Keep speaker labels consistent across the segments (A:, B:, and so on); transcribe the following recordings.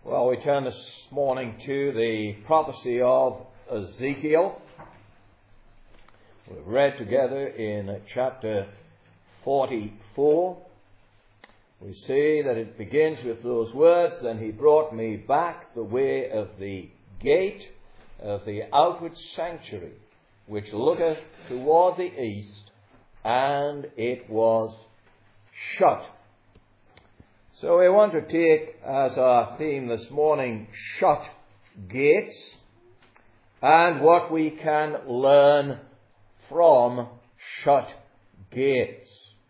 A: Well, we turn this morning to the prophecy of Ezekiel. We've read together in chapter 44. We see that it begins with those words, "Then he brought me back the way of the gate of the outward sanctuary, which looketh toward the east, and it was shut." So we want to take as our theme this morning, shut gates, and what we can learn from shut gates.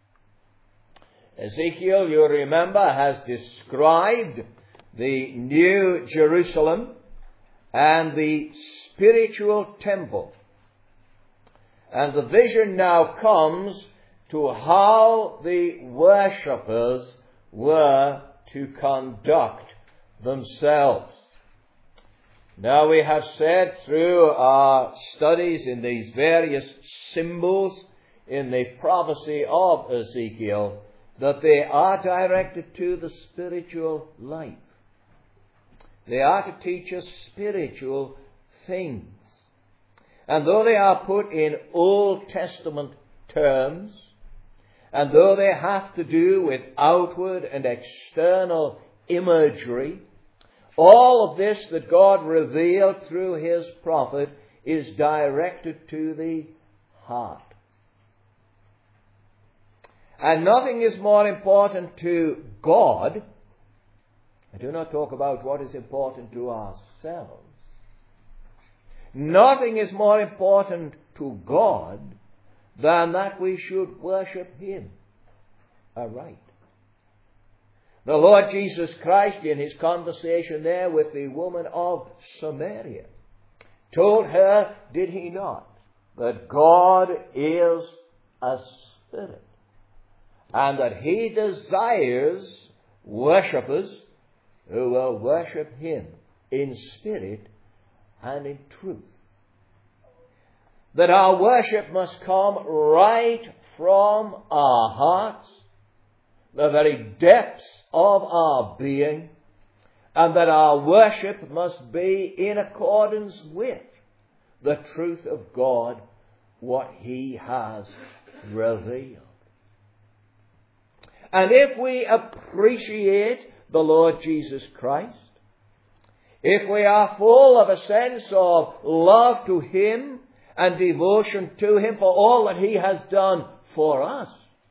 A: Ezekiel, you remember, has described the New Jerusalem and the spiritual temple. And the vision now comes to how the worshippers were to conduct themselves. Now we have said through our studies in these various symbols in the prophecy of Ezekiel that they are directed to the spiritual life. They are to teach us spiritual things. And though they are put in Old Testament terms, and though they have to do with outward and external imagery, all of this that God revealed through his prophet is directed to the heart. And nothing is more important to God. I do not talk about what is important to ourselves. Nothing is more important to God than that we should worship him aright. The Lord Jesus Christ, in his conversation there with the woman of Samaria, told her, did he not, that God is a spirit, and that he desires worshippers who will worship him in spirit and in truth. That our worship must come right from our hearts, the very depths of our being, and that our worship must be in accordance with the truth of God, what he has revealed. And if we appreciate the Lord Jesus Christ, if we are full of a sense of love to him and devotion to him for all that he has done for us,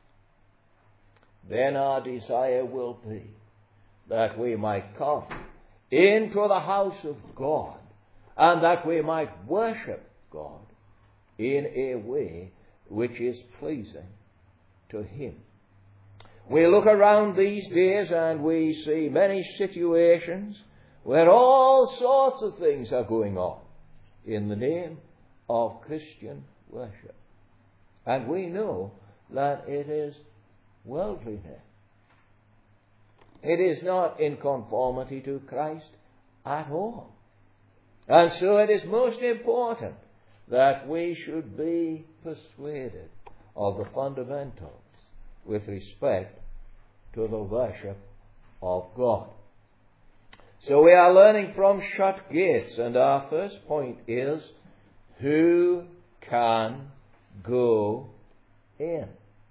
A: then our desire will be that we might come into the house of God and that we might worship God in a way which is pleasing to him. We look around these days and we see many situations where all sorts of things are going on in the name of Christian worship. And we know that it is worldliness. It is not in conformity to Christ at all. And so it is most important that we should be persuaded of the fundamentals with respect to the worship of God. So we are learning from shut gates, and our first point is, who can go in?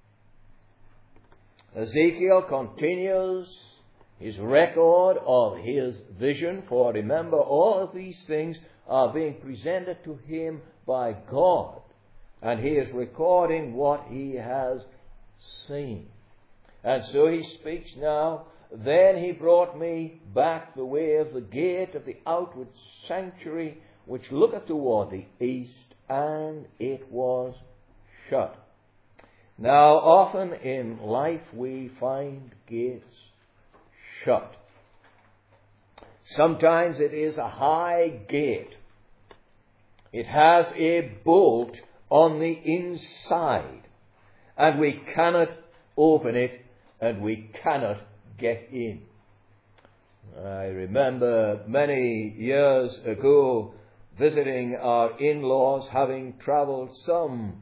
A: Ezekiel continues his record of his vision, for remember, all of these things are being presented to him by God, and he is recording what he has seen. And so he speaks now, "Then he brought me back the way of the gate of the outward sanctuary, which looketh toward the east, and it was shut." Now, often in life we find gates shut. Sometimes it is a high gate. It has a bolt on the inside, and we cannot open it, and we cannot get in. I remember many years ago visiting our in-laws, having travelled some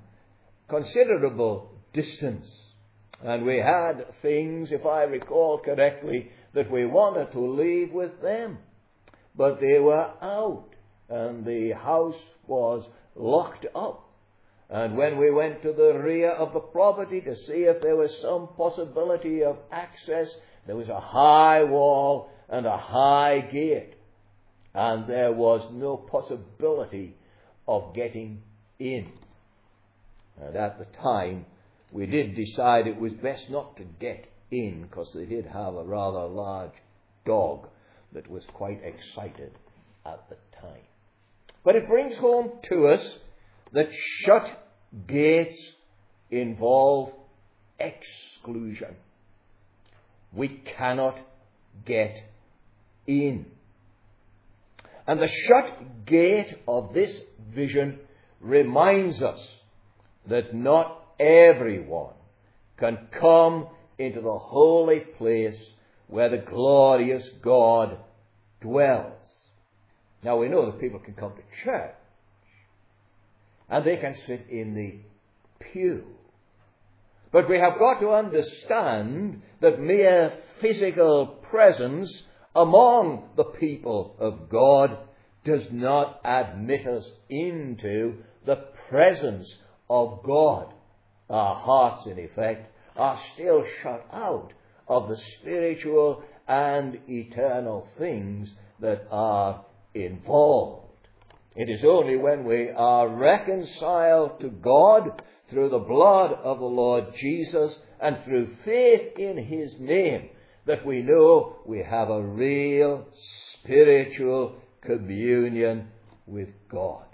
A: considerable distance. And we had things, if I recall correctly, that we wanted to leave with them. But they were out, and the house was locked up. And when we went to the rear of the property to see if there was some possibility of access, there was a high wall and a high gate. And there was no possibility of getting in. And at the time, we did decide it was best not to get in, because they did have a rather large dog that was quite excited at the time. But it brings home to us that shut gates involve exclusion. We cannot get in. And the shut gate of this vision reminds us that not everyone can come into the holy place where the glorious God dwells. Now we know that people can come to church and they can sit in the pew. But we have got to understand that mere physical presence among the people of God does not admit us into the presence of God. Our hearts, in effect, are still shut out of the spiritual and eternal things that are involved. It is only when we are reconciled to God through the blood of the Lord Jesus and through faith in his name that we know we have a real spiritual communion with God.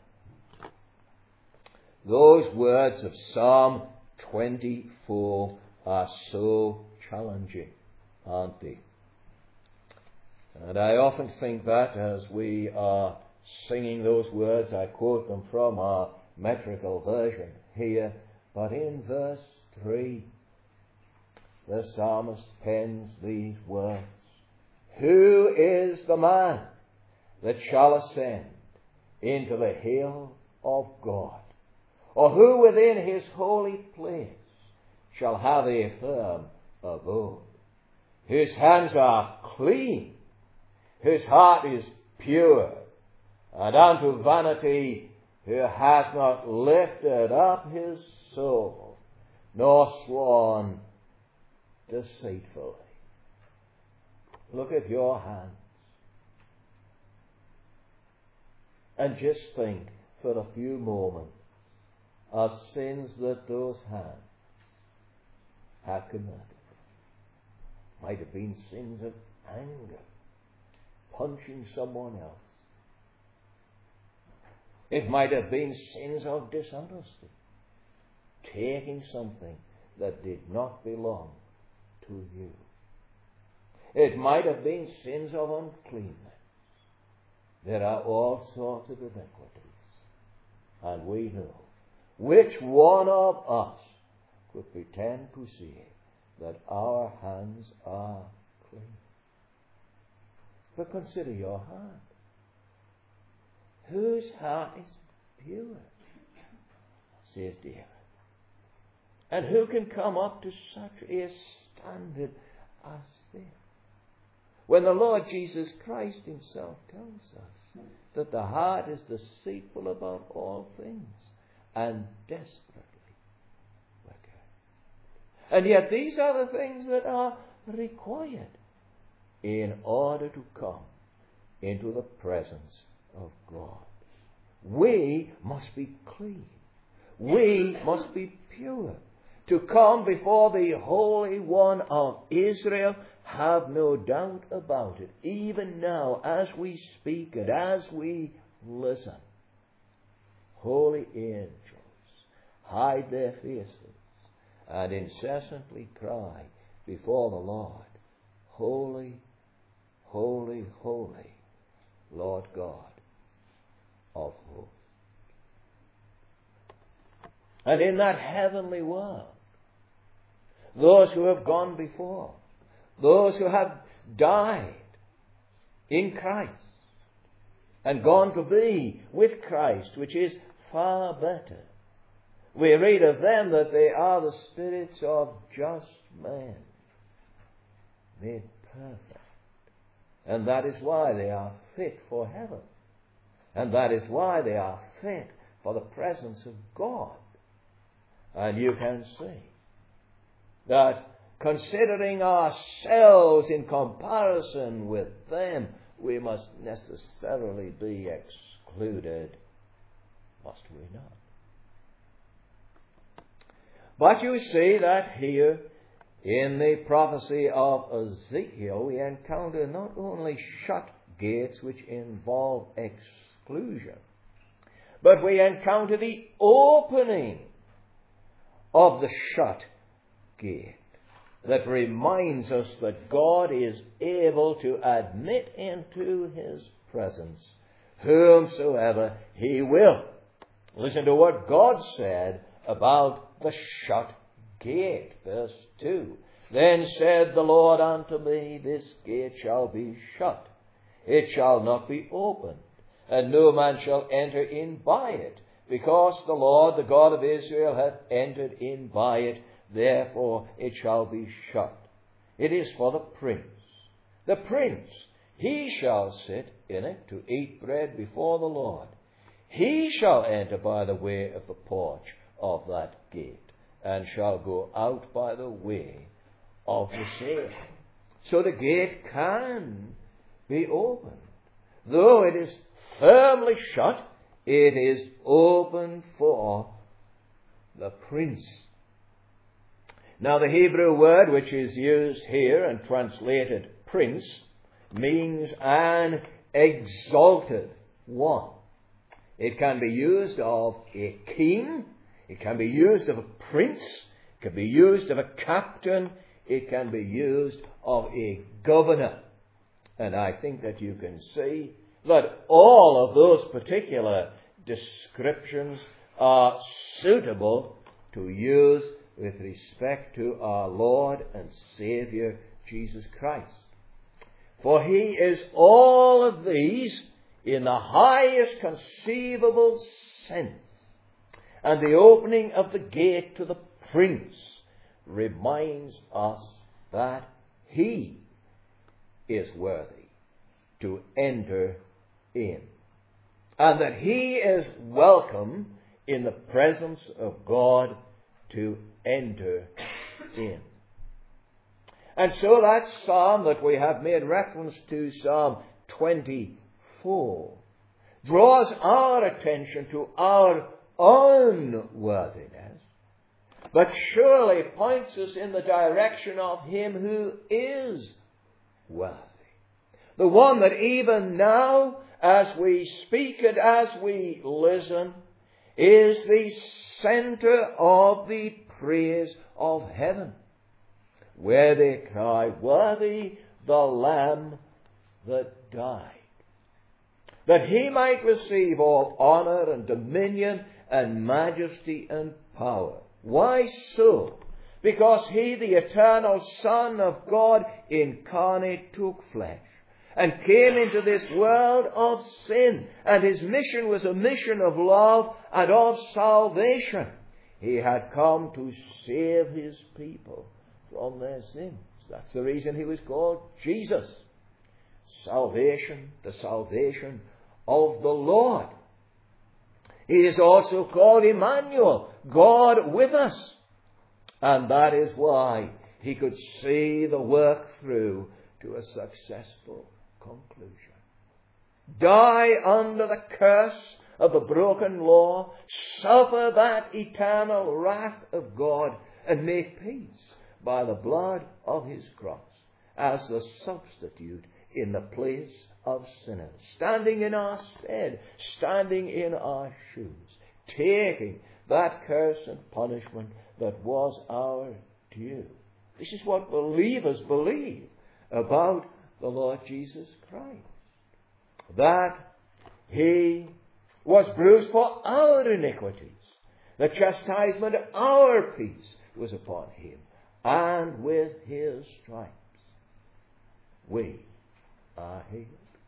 A: Those words of Psalm 24 are so challenging, aren't they? And I often think that as we are singing those words, I quote them from our metrical version here, but in verse 3, the psalmist pens these words: "Who is the man that shall ascend into the hill of God? Or who within his holy place shall have a firm abode? Whose hands are clean, whose heart is pure, and unto vanity who hath not lifted up his soul, nor sworn deceitfully." Look at your hands and just think for a few moments of sins that those hands have committed. Might have been sins of anger, punching someone else. It might have been sins of dishonesty, taking something that did not belong to you. It might have been sins of uncleanness. There are all sorts of iniquities, and we know which one of us could pretend to say that our hands are clean. But consider your heart. Whose heart is pure, says David. And who can come up to such a standard as this? When the Lord Jesus Christ himself tells us that the heart is deceitful above all things and desperately wicked. And yet these are the things that are required in order to come into the presence of God. We must be clean. We must be pure. To come before the Holy One of Israel, have no doubt about it. Even now, as we speak and as we listen, holy angels hide their faces and incessantly cry before the Lord, "Holy, holy, holy, Lord God of hosts." And in that heavenly world, those who have gone before, those who have died in Christ and gone to be with Christ, which is far better, we read of them that they are the spirits of just men, made perfect And that is why they are fit for heaven. And that is why they are fit for the presence of God. And you can see that considering ourselves in comparison with them, we must necessarily be excluded, must we not? But you see that here in the prophecy of Ezekiel, we encounter not only shut gates which involve exclusion, but we encounter the opening of the shut gate that reminds us that God is able to admit into his presence whomsoever he will. Listen to what God said about the shut gate. Verse 2. Then said the Lord unto me, this gate shall be shut. It shall not be opened, and no man shall enter in by it, because the Lord, the God of Israel, hath entered in by it. Therefore it shall be shut. It is for the prince. The prince, he shall sit in it to eat bread before the Lord. He shall enter by the way of the porch of that gate, and shall go out by the way of the same. So the gate can be opened. Though it is firmly shut, it is open for the prince. Now the Hebrew word which is used here and translated prince means an exalted one. It can be used of a king, it can be used of a prince, it can be used of a captain, it can be used of a governor. And I think that you can see that all of those particular descriptions are suitable to use with respect to our Lord and Saviour Jesus Christ. For he is all of these in the highest conceivable sense. And the opening of the gate to the prince reminds us that he is worthy to enter in, and that he is welcome in the presence of God to enter in. And so that psalm that we have made reference to, Psalm 24, draws our attention to our unworthiness, but surely points us in the direction of him who is worthy. The one that even now, as we speak and as we listen, is the center of the praise of heaven, where they cry, worthy the Lamb that died, that he might receive all honor and dominion and majesty and power. Why so? Because he, the eternal Son of God incarnate, took flesh and came into this world of sin. And his mission was a mission of love and of salvation. He had come to save his people from their sins. That's the reason he was called Jesus. Salvation, the salvation of the Lord. He is also called Emmanuel, God with us. And that is why he could see the work through to a successful conclusion. Die under the curse of the broken law, suffer that eternal wrath of God, and make peace by the blood of his cross as the substitute in the place of sinners, standing in our stead, standing in our shoes, taking that curse and punishment that was our due. This is what believers believe about the Lord Jesus Christ. That he was bruised for our iniquities. The chastisement of our peace was upon him. And with his stripes we are healed.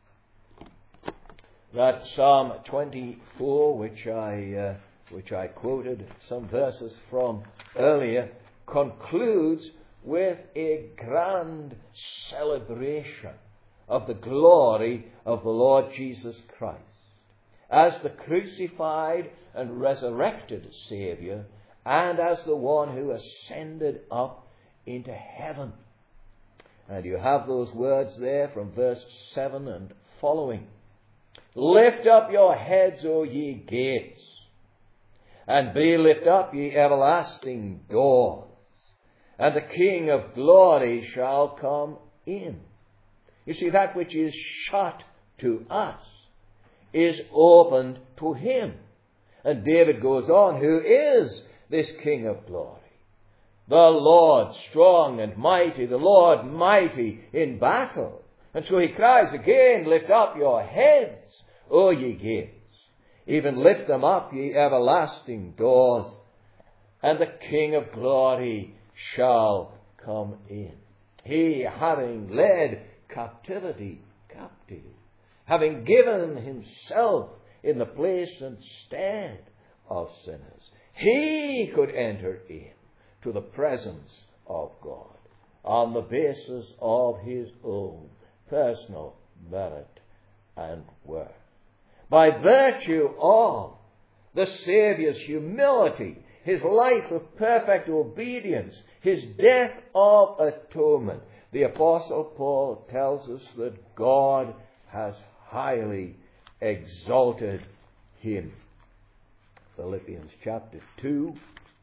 A: That Psalm 24, which I quoted some verses from earlier, concludes with a grand celebration of the glory of the Lord Jesus Christ as the crucified and resurrected Saviour, and as the one who ascended up into heaven. And you have those words there from verse 7 and following. Lift up your heads, O ye gates, and be lift up, ye everlasting doors, and the King of glory shall come in. You see, that which is shut to us is opened to him. And David goes on, who is this King of glory? The Lord strong and mighty, the Lord mighty in battle. And so he cries again, lift up your heads, O ye gates. Even lift them up, ye everlasting doors, and the King of glory shall come in. He, having led captivity captive, having given himself in the place and stead of sinners, he could enter in to the presence of God on the basis of his own personal merit and worth. By virtue of the Saviour's humility, his life of perfect obedience, his death of atonement, the Apostle Paul tells us that God has highly exalted him. Philippians chapter 2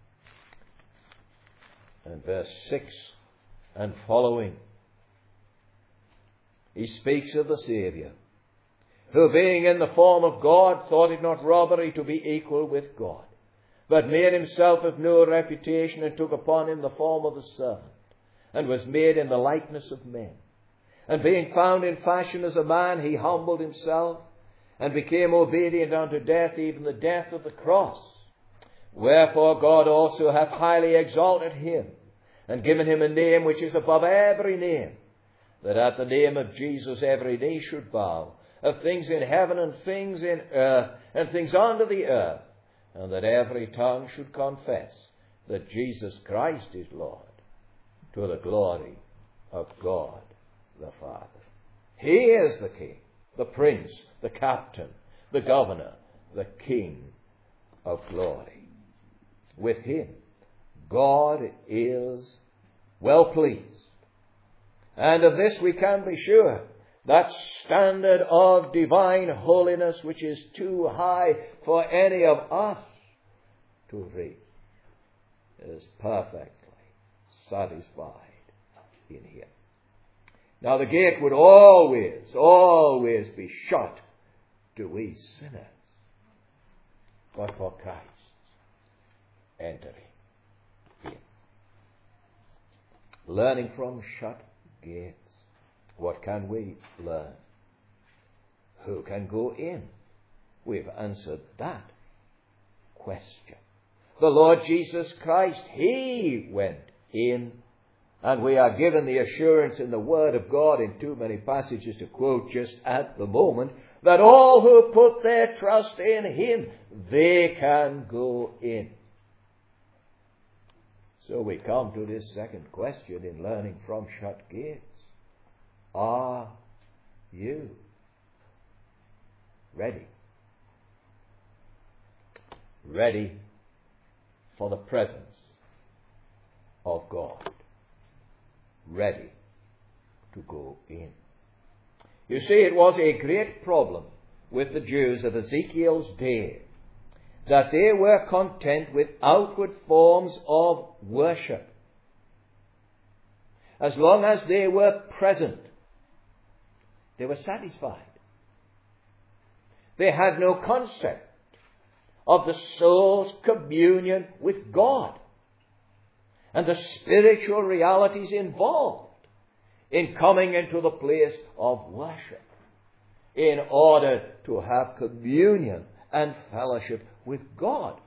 A: and verse 6 and following. He speaks of the Saviour, who being in the form of God thought it not robbery to be equal with God, but made himself of no reputation, and took upon him the form of a servant, and was made in the likeness of men. And being found in fashion as a man, he humbled himself, and became obedient unto death, even the death of the cross. Wherefore God also hath highly exalted him, and given him a name which is above every name, that at the name of Jesus every knee should bow, of things in heaven and things in earth and things under the earth, and that every tongue should confess that Jesus Christ is Lord, to the glory of God the Father. He is the King, the Prince, the Captain, the Governor, the King of glory. With him, God is well pleased. And of this we can be sure, that standard of divine holiness which is too high for any of us to reach is perfectly satisfied in him. Now the gate would always be shut to we sinners, but for Christ entering in. Learning from shut gates. What can we learn? Who can go in? We've answered that question. The Lord Jesus Christ, he went in, and we are given the assurance in the Word of God, in too many passages to quote just at the moment, that all who put their trust in him, they can go in. So we come to this second question in learning from shut gates. Are you ready? Ready for the presence of God. Ready to go in. You see, it was a great problem with the Jews of Ezekiel's day that they were content with outward forms of worship. As long as they were present, they were satisfied. They had no concept of the soul's communion with God and the spiritual realities involved in coming into the place of worship in order to have communion and fellowship with God.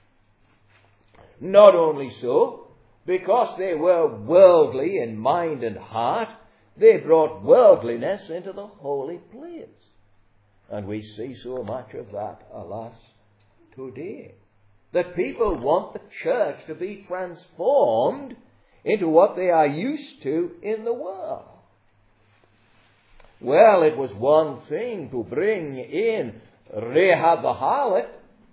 A: Not only so, because they were worldly in mind and heart, they brought worldliness into the holy place. And we see so much of that, alas, today. That people want the church to be transformed into what they are used to in the world. Well, it was one thing to bring in Rahab the harlot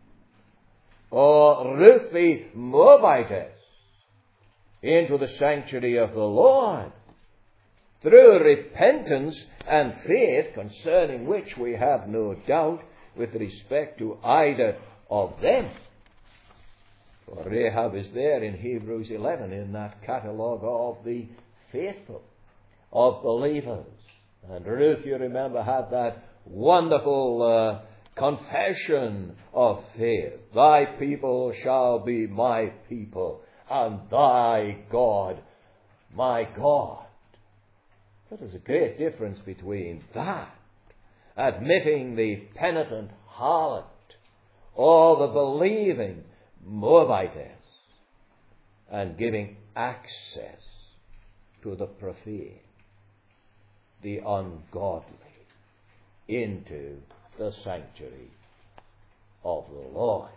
A: or Ruth the Moabitess into the sanctuary of the Lord through repentance and faith, concerning which we have no doubt with respect to either of them. For Rahab is there in Hebrews 11 in that catalogue of the faithful, of believers. And Ruth, you remember, had that wonderful confession of faith. Thy people shall be my people, and thy God my God. But there's a great difference between that, admitting the penitent harlot, or the believing Moabitess, and giving access to the profane, the ungodly, into the sanctuary of the Lord.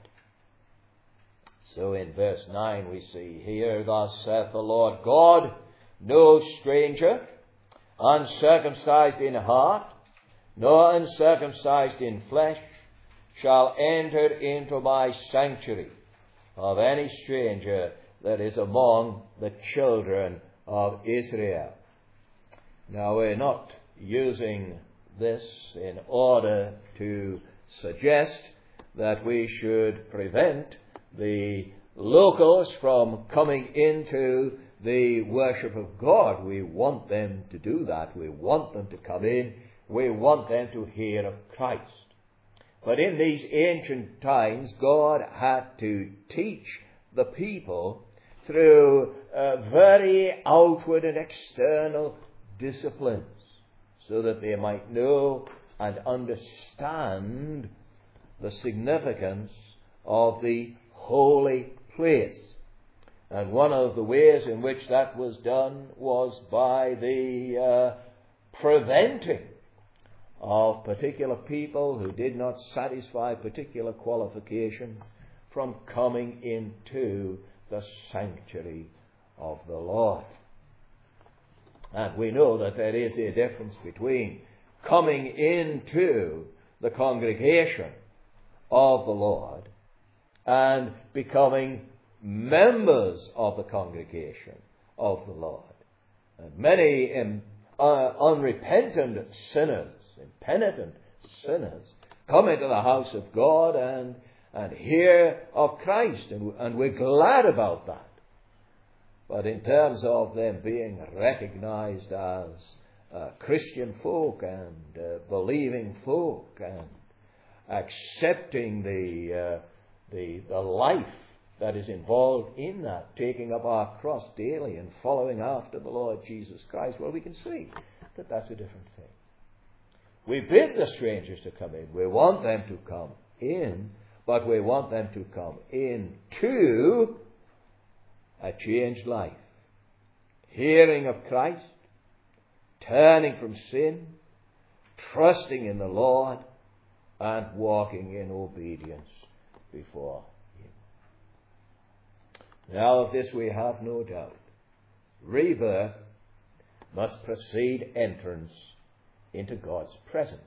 A: So in verse 9 we see here, thus saith the Lord God, no stranger, uncircumcised in heart, nor uncircumcised in flesh, shall enter into my sanctuary of any stranger that is among the children of Israel. Now, we're not using this in order to suggest that we should prevent the locals from coming into the worship of God. We want them to do that. We want them to come in. We want them to hear of Christ. But in these ancient times, God had to teach the people through very outward and external disciplines, so that they might know and understand the significance of the holy place. And one of the ways in which that was done was by the preventing of particular people who did not satisfy particular qualifications from coming into the sanctuary of the Lord. And we know that there is a difference between coming into the congregation of the Lord and becoming members of the congregation of the Lord. And many unrepentant sinners, impenitent sinners, come into the house of God and hear of Christ, and we're glad about that. But in terms of them being recognized as Christian folk and believing folk and accepting the life that is involved in that, taking up our cross daily and following after the Lord Jesus Christ, well, we can see that that's a different thing. We bid the strangers to come in. We want them to come in, but we want them to come into a changed life, hearing of Christ, turning from sin, trusting in the Lord, and walking in obedience before Him. Now of this we have no doubt. Rebirth must precede entrance into God's presence.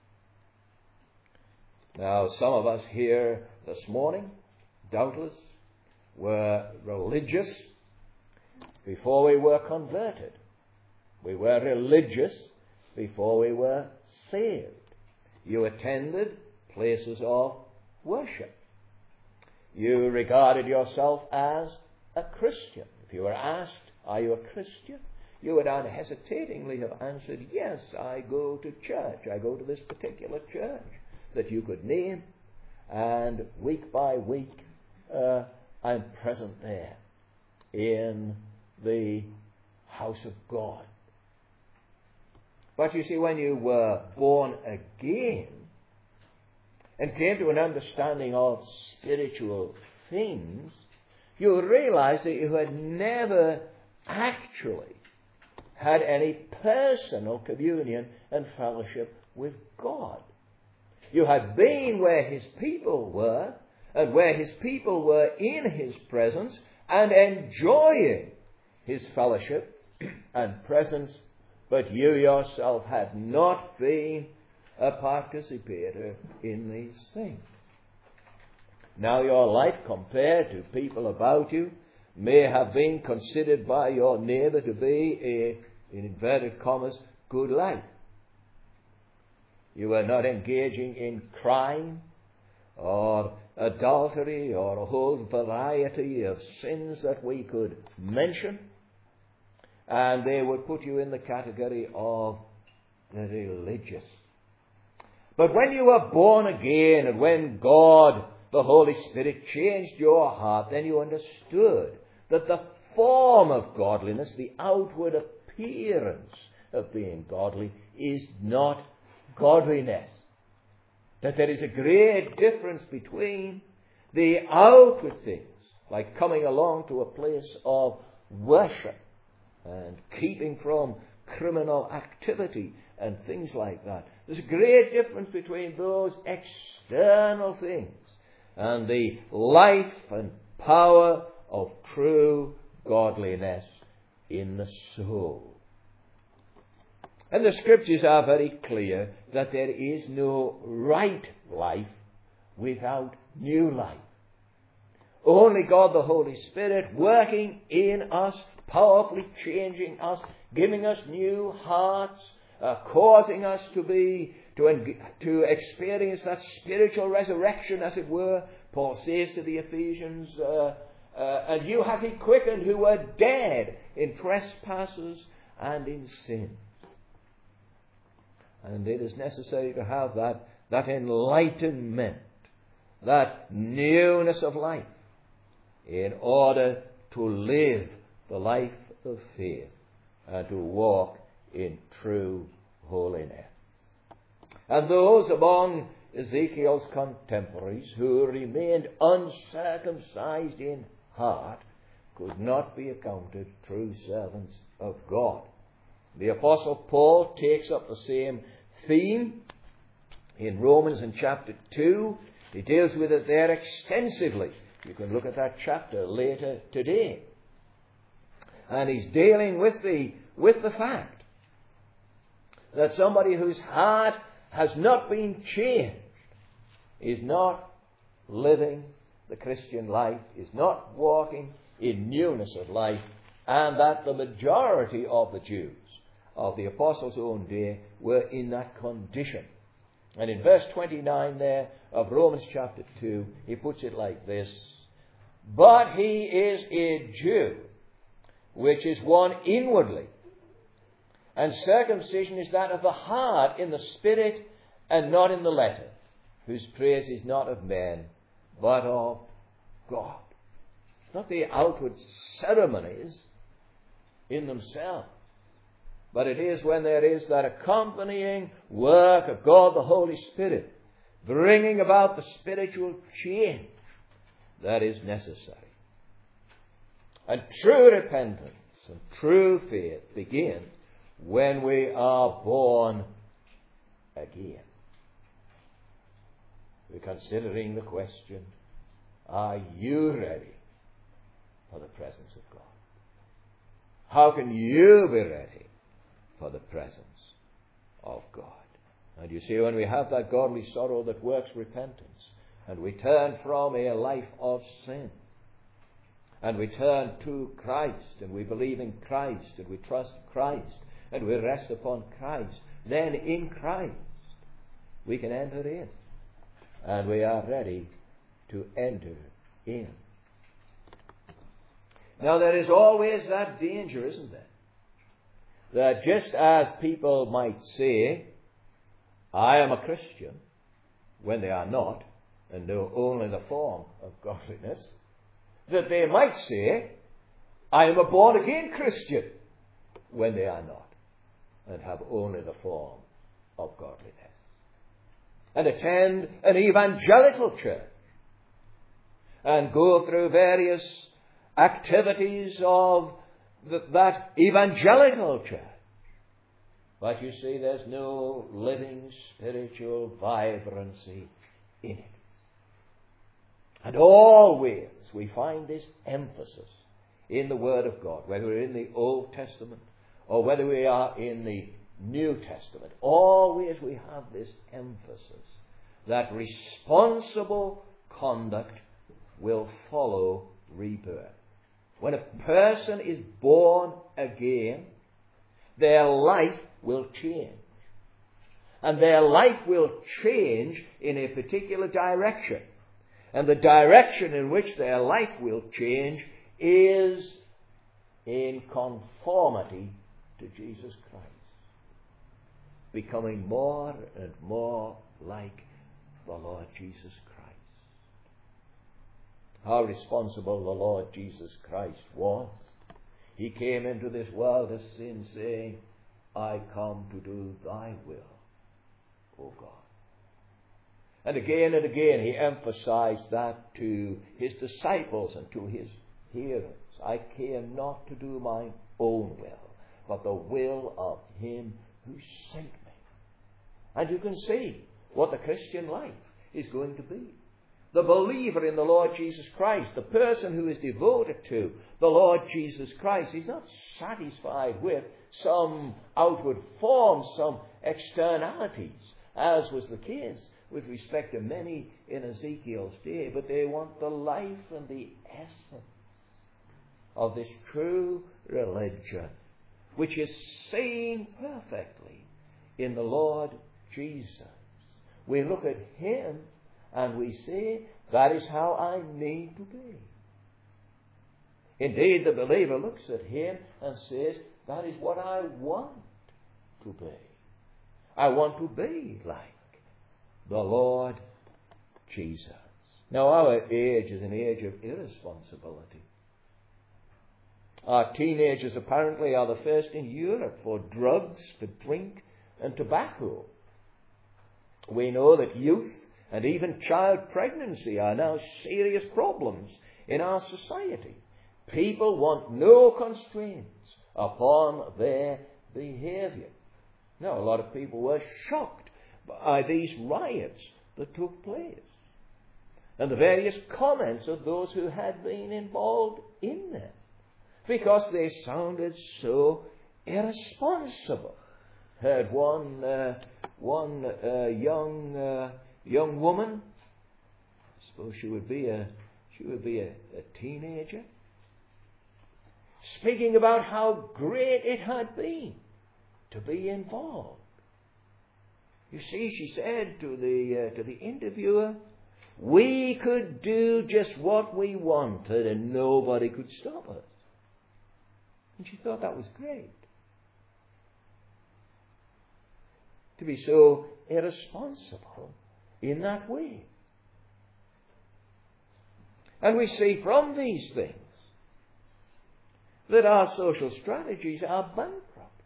A: Now, some of us here this morning, doubtless, were religious before we were converted. We were religious before we were saved. You attended places of worship. You regarded yourself as a Christian. If you were asked, are you a Christian? You would unhesitatingly have answered, yes, I go to church. I go to this particular church that you could name. And week by week, I'm present there in the house of God. But you see, when you were born again and came to an understanding of spiritual things, you realized that you had never actually had any personal communion and fellowship with God. You had been where His people were, and where His people were in His presence and enjoying His fellowship and presence but you yourself had not been a participator in these things. Now your life compared to people about you may have been considered by your neighbour to be a, in inverted commas, good life. You were not engaging in crime or adultery or a whole variety of sins that we could mention, and they would put you in the category of the religious. But when you were born again, and when God, the Holy Spirit, changed your heart, then you understood that the form of godliness, the outward appearance of being godly, is not godliness. That there is a great difference between the outward things, like coming along to a place of worship and keeping from criminal activity and things like that. There's a great difference between those external things and the life and power of true godliness in the soul. And the scriptures are very clear that there is no right life without new life. Only God the Holy Spirit working in us, powerfully changing us, giving us new hearts, causing us to experience that spiritual resurrection, as it were. Paul says to the Ephesians, and you have he quickened who were dead in trespasses and in sin. And it is necessary to have that enlightenment, that newness of life, in order to live the life of faith and to walk in true holiness. And those among Ezekiel's contemporaries who remained uncircumcised in heart could not be accounted true servants of God. The Apostle Paul takes up the same theme in Romans in chapter 2. He deals with it there extensively. You can look at that chapter later today. And he's dealing with the fact that somebody whose heart has not been changed is not living the Christian life, is not walking in newness of life, and that the majority of the Jews of the apostles' own day were in that condition. And in verse 29 there of Romans chapter 2, he puts it like this: but he is a Jew, which is one inwardly, and circumcision is that of the heart in the spirit and not in the letter, whose praise is not of men, but of God. It's not the outward ceremonies in themselves, but it is when there is that accompanying work of God the Holy Spirit, bringing about the spiritual change that is necessary. And true repentance and true faith begin when we are born again. We're considering the question, are you ready for the presence of God? How can you be ready for the presence of God? And you see, when we have that godly sorrow that works repentance, and we turn from a life of sin, and we turn to Christ, and we believe in Christ, and we trust Christ, and we rest upon Christ, then in Christ we can enter in. And we are ready to enter in. Now there is always that danger, isn't there? That just as people might say, I am a Christian, when they are not, and know only the form of godliness, that they might say, I am a born-again Christian, when they are not, and have only the form of godliness. And attend an evangelical church, and go through various activities of that evangelical church. But you see, there's no living spiritual vibrancy in it. And always we find this emphasis in the Word of God, whether in the Old Testament or whether we are in the New Testament, always we have this emphasis that responsible conduct will follow rebirth. When a person is born again, their life will change. And their life will change in a particular direction. And the direction in which their life will change is in conformity to Jesus Christ. Becoming more and more like the Lord Jesus Christ. How responsible the Lord Jesus Christ was. He came into this world of sin saying, I come to do thy will, O God. And again he emphasized that to his disciples and to his hearers. I came not to do mine own will, but the will of him who sent me. And you can see what the Christian life is going to be. The believer in the Lord Jesus Christ, the person who is devoted to the Lord Jesus Christ, is not satisfied with some outward form, some externalities, as was the case with respect to many in Ezekiel's day, but they want the life and the essence of this true religion, which is seen perfectly in the Lord Jesus. We look at him and we say, that is how I need to be. Indeed, the believer looks at him and says, that is what I want to be. I want to be like the Lord Jesus. Now, our age is an age of irresponsibility. Our teenagers apparently are the first in Europe for drugs, for drink and tobacco. We know that youth and even child pregnancy are now serious problems in our society. People want no constraints upon their behavior. Now, a lot of people were shocked by these riots that took place and the various comments of those who had been involved in them, because they sounded so irresponsible. Heard one young woman, I suppose she would be a teenager, speaking about how great it had been to be involved. You see, she said to the interviewer, we could do just what we wanted and nobody could stop us. And she thought that was great. To be so irresponsible in that way. And we see from these things that our social strategies are bankrupt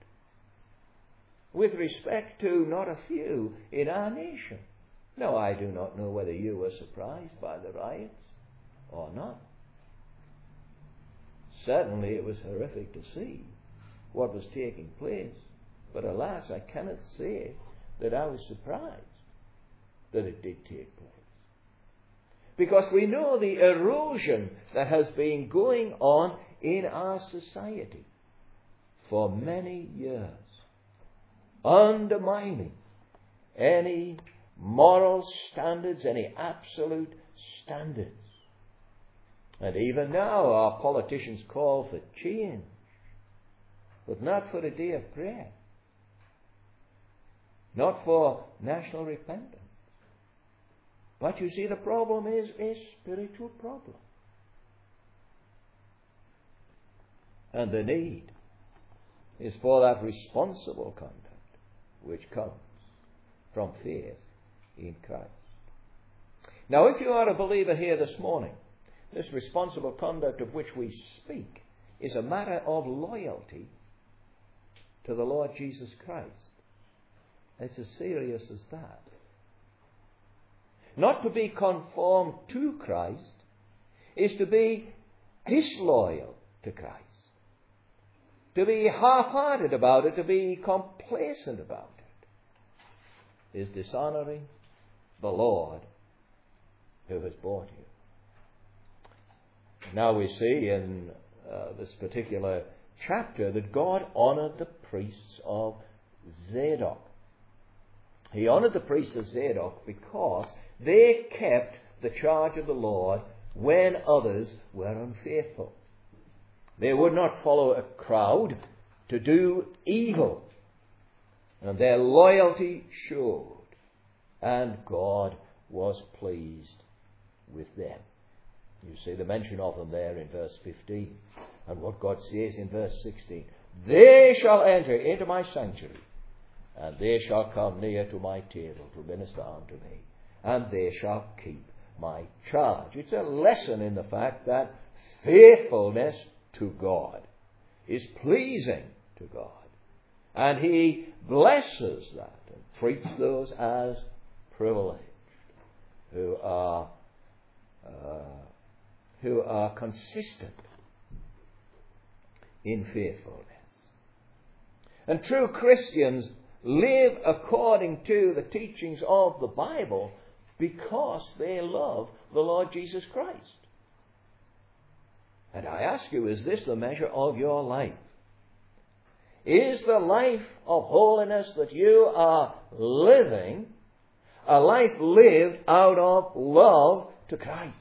A: with respect to not a few in our nation. Now, I do not know whether you were surprised by the riots or not. Certainly it was horrific to see what was taking place. But alas, I cannot say that I was surprised that it did take place. Because we know the erosion that has been going on in our society for many years, undermining any moral standards, any absolute standards. And even now our politicians call for change, but not for a day of prayer, not for national repentance. But you see, the problem is a spiritual problem. And the need is for that responsible conduct which comes from faith in Christ. Now, if you are a believer here this morning, this responsible conduct of which we speak is a matter of loyalty to the Lord Jesus Christ. It's as serious as that. Not to be conformed to Christ is to be disloyal to Christ. To be half-hearted about it, to be complacent about it, is dishonoring the Lord who has bought you. Now we see in this particular chapter that God honored the priests of Zadok. He honoured the priests of Zadok because they kept the charge of the Lord when others were unfaithful. They would not follow a crowd to do evil, and their loyalty showed, and God was pleased with them. You see the mention of them there in verse 15, and what God says in verse 16. They shall enter into my sanctuary, and they shall come near to my table to minister unto me, and they shall keep my charge. It's a lesson in the fact that faithfulness to God is pleasing to God. And he blesses that and treats those as privileged who are consistent in faithfulness. And true Christians live according to the teachings of the Bible because they love the Lord Jesus Christ. And I ask you, is this the measure of your life? Is the life of holiness that you are living a life lived out of love to Christ?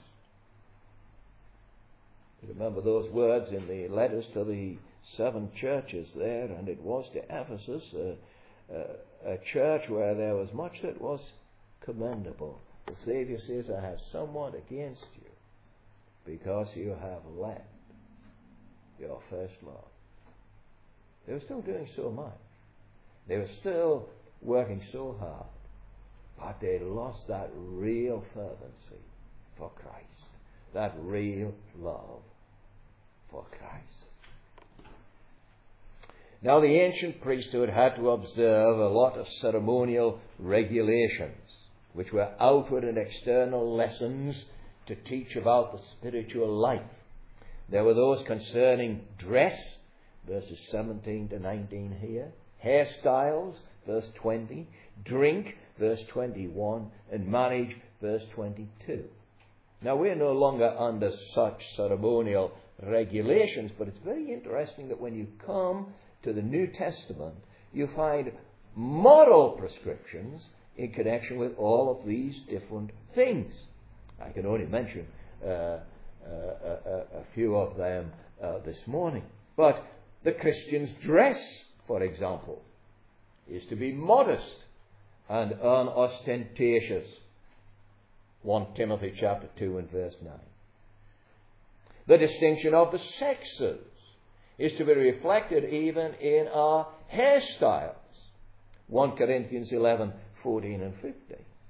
A: Remember those words in the letters to the 7 churches there, and it was to Ephesus, a church where there was much that was commendable. The Saviour says, I have somewhat against you, because you have left your first love. They were still doing so much. They were still working so hard, but they lost that real fervency for Christ, that real love for Christ. Now, the ancient priesthood had to observe a lot of ceremonial regulations, which were outward and external lessons to teach about the spiritual life. There were those concerning dress, verses 17 to 19 here, hairstyles, verse 20, drink, verse 21, and marriage, verse 22. Now, we're no longer under such ceremonial regulations, but it's very interesting that when you come to the New Testament, you find moral prescriptions in connection with all of these different things. I can only mention a few of them this morning. But the Christian's dress, for example, is to be modest and unostentatious. 1 Timothy chapter 2 and verse 9. The distinction of the sexes is to be reflected even in our hairstyles. 1 Corinthians 11, 14 and 15.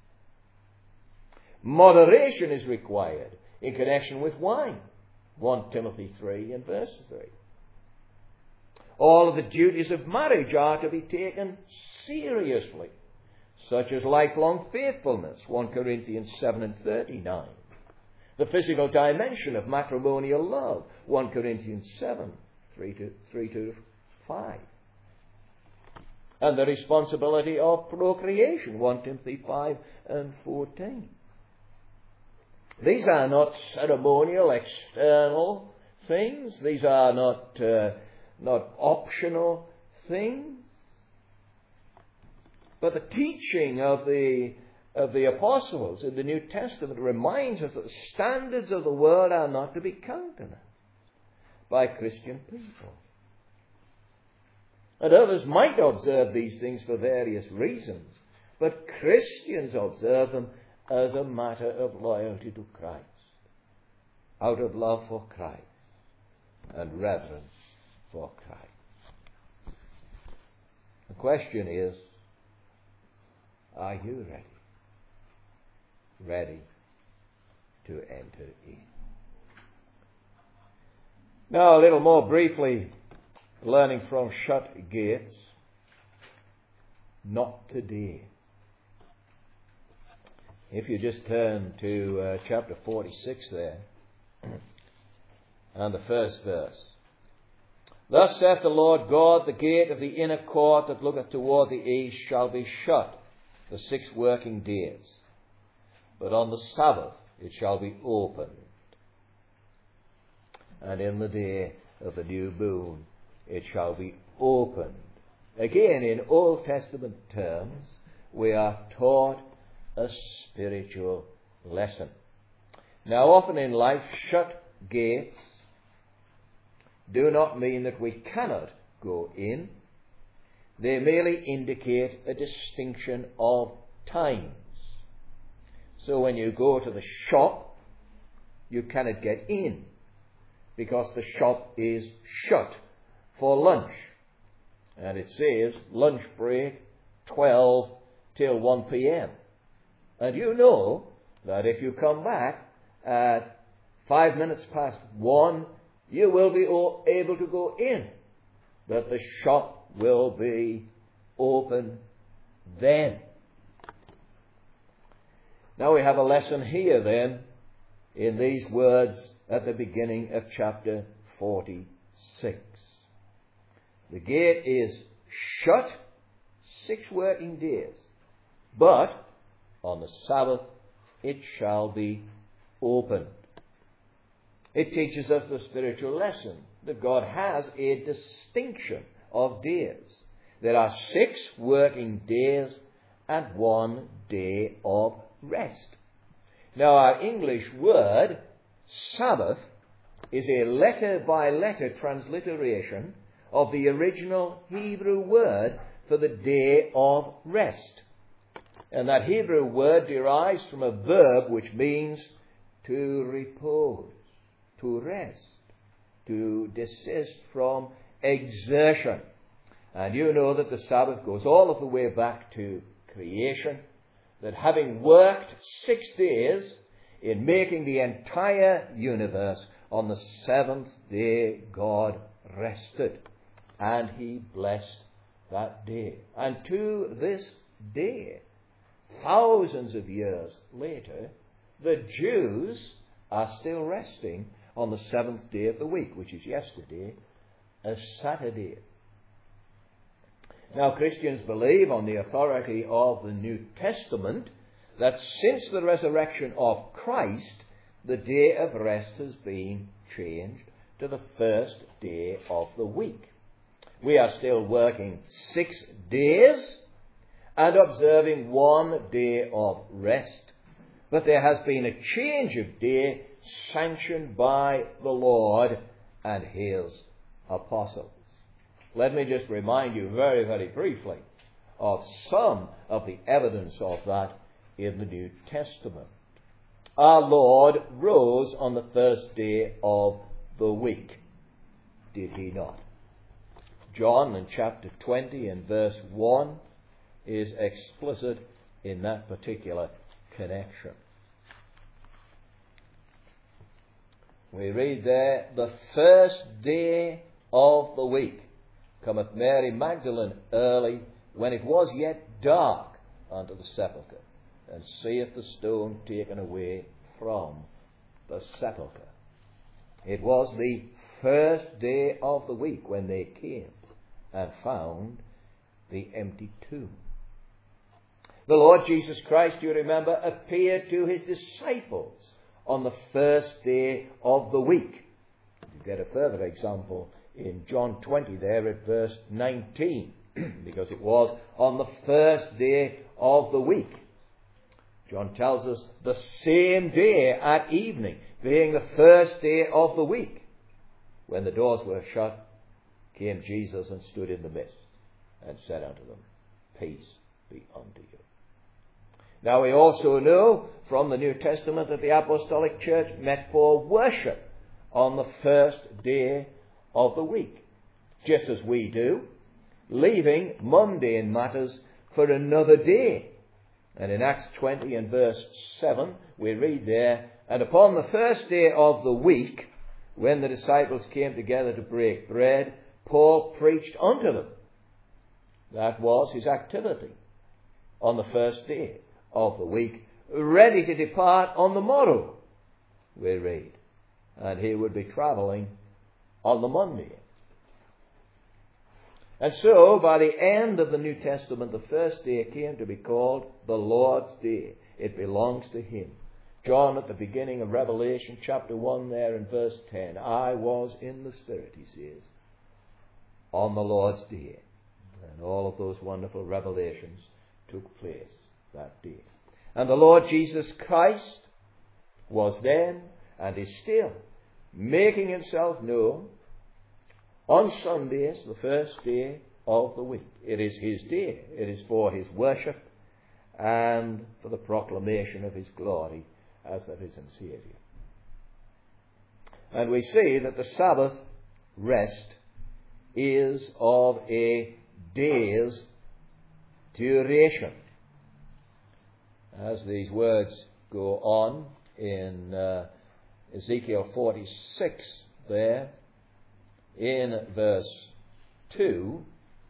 A: Moderation is required in connection with wine. 1 Timothy 3 and verse 3. All of the duties of marriage are to be taken seriously, such as lifelong faithfulness. 1 Corinthians 7 and 39. The physical dimension of matrimonial love. 1 Corinthians 7, 3 to 5. And the responsibility of procreation. 1 Timothy 5 and 14. These are not ceremonial, external things. These are not optional things. But the teaching of the apostles in the New Testament reminds us that the standards of the world are not to be countenanced by Christian people. And others might observe these things for various reasons, but Christians observe them as a matter of loyalty to Christ, out of love for Christ and reverence for Christ. The question is, are you ready? Ready to enter in. Now, a little more briefly, learning from shut gates. Not today. If you just turn to chapter 46 there, and the first verse. Thus saith the Lord God, the gate of the inner court that looketh toward the east shall be shut the 6 working days, but on the Sabbath it shall be opened. And in the day of the new moon it shall be opened Again, in Old Testament terms, we are taught a spiritual lesson. Now, often in life, shut gates do not mean that we cannot go in. They merely indicate a distinction of times. So when you go to the shop, you cannot get in because the shop is shut for lunch. And it says lunch break 12 till 1 p.m. And you know that if you come back at 5 minutes past 1, you will be able to go in. That the shop will be open then. Now we have a lesson here then in these words at the beginning of chapter 46. The gate is shut 6 working days, but on the Sabbath it shall be opened. It teaches us the spiritual lesson that God has a distinction of days. There are 6 working days and 1 day of rest. Now our English word Sabbath is a letter-by-letter transliteration of the original Hebrew word for the day of rest. And that Hebrew word derives from a verb which means to repose, to rest, to desist from exertion. And you know that the Sabbath goes all of the way back to creation, that having worked 6 days in making the entire universe, on the 7th day God rested, and he blessed that day. And to this day, thousands of years later, the Jews are still resting on the 7th day of the week, which is yesterday, a Saturday. Now, Christians believe on the authority of the New Testament that since the resurrection of Christ, the day of rest has been changed to the first day of the week. We are still working 6 days and observing 1 day of rest, but there has been a change of day sanctioned by the Lord and his apostles. Let me just remind you very, very briefly of some of the evidence of that in the New Testament. Our Lord rose on the first day of the week, did he not? John in chapter 20 and verse 1 is explicit in that particular connection. We read there, the first day of the week cometh Mary Magdalene early, when it was yet dark, unto the sepulchre, and seeth the stone taken away from the sepulchre. It was the first day of the week when they came and found the empty tomb. The Lord Jesus Christ, you remember, appeared to his disciples on the first day of the week. You get a further example in John 20 there at verse 19, because it was on the first day of the week. John tells us the same day at evening, being the first day of the week, when the doors were shut, came Jesus and stood in the midst and said unto them, Peace be unto you. Now we also know from the New Testament that the Apostolic Church met for worship on the first day of the week, just as we do, leaving mundane matters for another day. And in Acts 20 and verse 7, we read there, And upon the first day of the week, when the disciples came together to break bread, Paul preached unto them. That was his activity on the first day of the week, ready to depart on the morrow, we read. And he would be travelling on the Monday. And so, by the end of the New Testament, the first day came to be called the Lord's Day. It belongs to him. John, at the beginning of Revelation, chapter 1 there in verse 10, I was in the Spirit, he says, on the Lord's Day. And all of those wonderful revelations took place that day. And the Lord Jesus Christ was then and is still making himself known on Sundays, the first day of the week. It is his day. It is for his worship and for the proclamation of his glory as the risen Saviour. And we see that the Sabbath rest is of a day's duration. As these words go on in Ezekiel 46 there, in verse 2,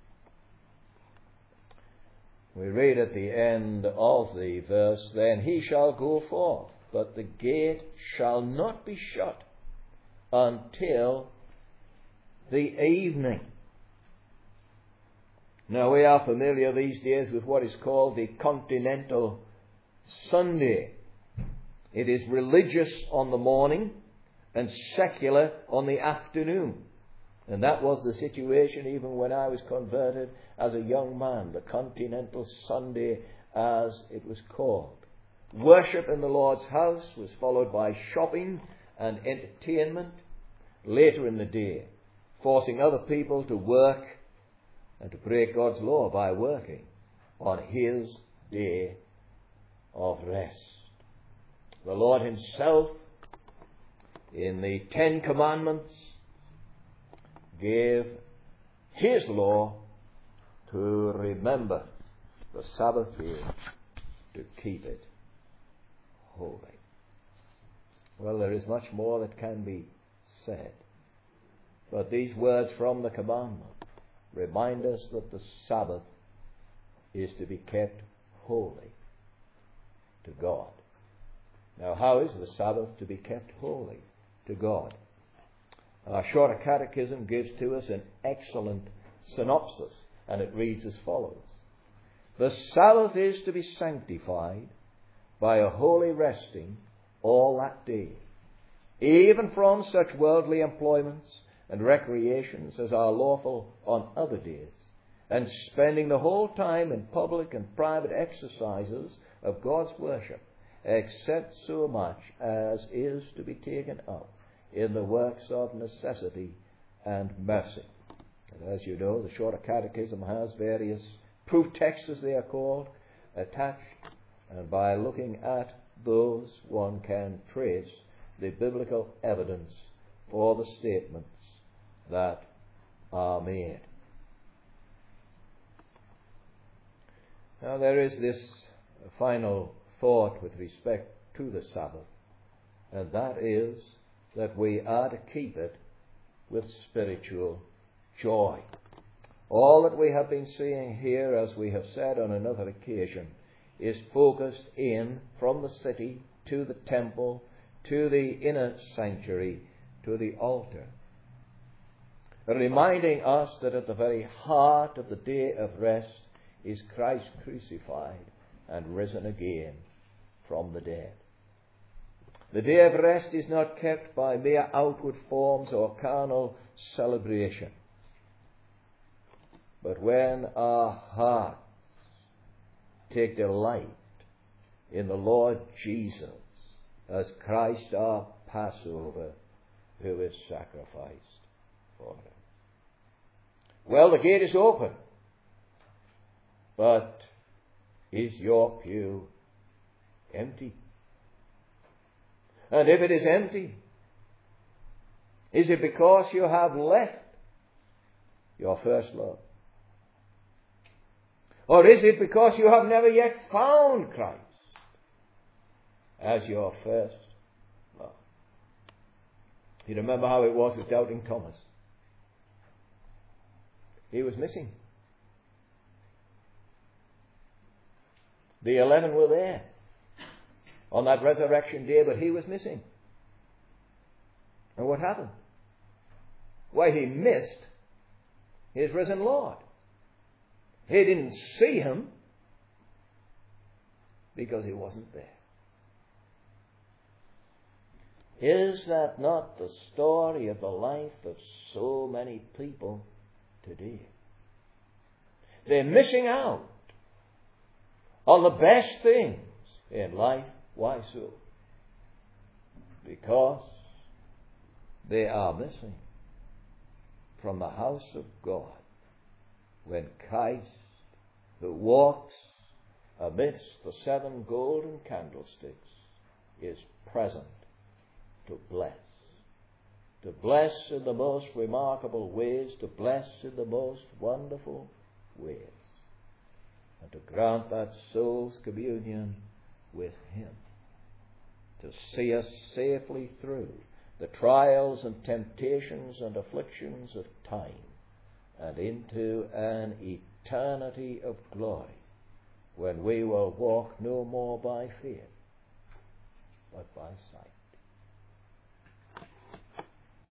A: we read at the end of the verse, "Then he shall go forth, but the gate shall not be shut until the evening." Now we are familiar these days with what is called the Continental Sunday. It is religious on the morning and secular on the afternoon. And that was the situation even when I was converted as a young man, the Continental Sunday as it was called. Worship in the Lord's house was followed by shopping and entertainment later in the day, forcing other people to work and to break God's law by working on his day of rest. The Lord himself, in the Ten Commandments, gave his law to remember the Sabbath day, to keep it holy. Well, there is much more that can be said, but these words from the commandment remind us that the Sabbath is to be kept holy to God. Now, how is the Sabbath to be kept holy to God? Our Shorter Catechism gives to us an excellent synopsis, and it reads as follows: "The Sabbath is to be sanctified by a holy resting all that day, even from such worldly employments and recreations as are lawful on other days, and spending the whole time in public and private exercises of God's worship, except so much as is to be taken up in the works of necessity and mercy." And as you know, the Shorter Catechism has various proof texts, as they are called, attached, and by looking at those one can trace the biblical evidence for the statements that are made. Now there is this final thought with respect to the Sabbath, and that is that we are to keep it with spiritual joy. All that we have been seeing here, as we have said on another occasion, is focused in from the city to the temple, to the inner sanctuary, to the altar, reminding us that at the very heart of the day of rest is Christ crucified and risen again from the dead. The day of rest is not kept by mere outward forms or carnal celebration, but when our hearts take delight in the Lord Jesus as Christ our Passover, who is sacrificed for us. Well, the gate is open, but is your pew empty? And if it is empty, is it because you have left your first love? Or is it because you have never yet found Christ as your first love? You remember how it was with doubting Thomas. He was missing. The 11 were there on that resurrection day, but he was missing. And what happened? Why, he missed his risen Lord. He didn't see him because he wasn't there. Is that not the story of the life of so many people today? they're missing out on the best things in life. Why so? Because they are missing from the house of God when Christ, who walks amidst the 7 golden candlesticks, is present to bless. To bless in the most remarkable ways, to bless in the most wonderful ways, and to grant that soul's communion with Him, to see us safely through the trials and temptations and afflictions of time and into an eternity of glory when we will walk no more by faith but by sight.